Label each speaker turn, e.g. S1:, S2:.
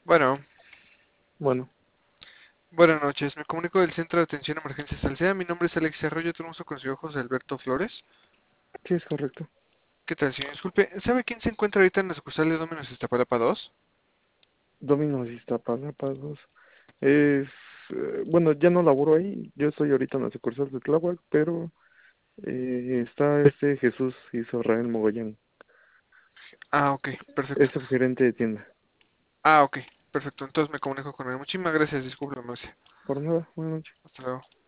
S1: Bueno,
S2: Bueno,
S1: buenas noches. Me comunico del Centro de Atención a Emergencias Alsea. Mi nombre es Alex Arroyo. Tenemos con su José Alberto Flores.
S2: sí es correcto.
S1: ¿Qué tal, señor? Disculpe, ¿sabe quién se encuentra ahorita en la sucursal de Domino's Iztapalapa 2?
S2: Domino's Iztapalapa 2. Es, bueno, ya no laboro ahí. Yo estoy ahorita en la sucursal de Tláhuac, pero está este Jesús Israel Mogollán.
S1: Ah, ok,
S2: Es
S1: perfecto.
S2: subgerente de tienda.
S1: Ah, ok, perfecto. Entonces me comunico con él. Muchísimas gracias. Discúlpeme.
S2: Por nada, buenas noches.
S1: Hasta luego.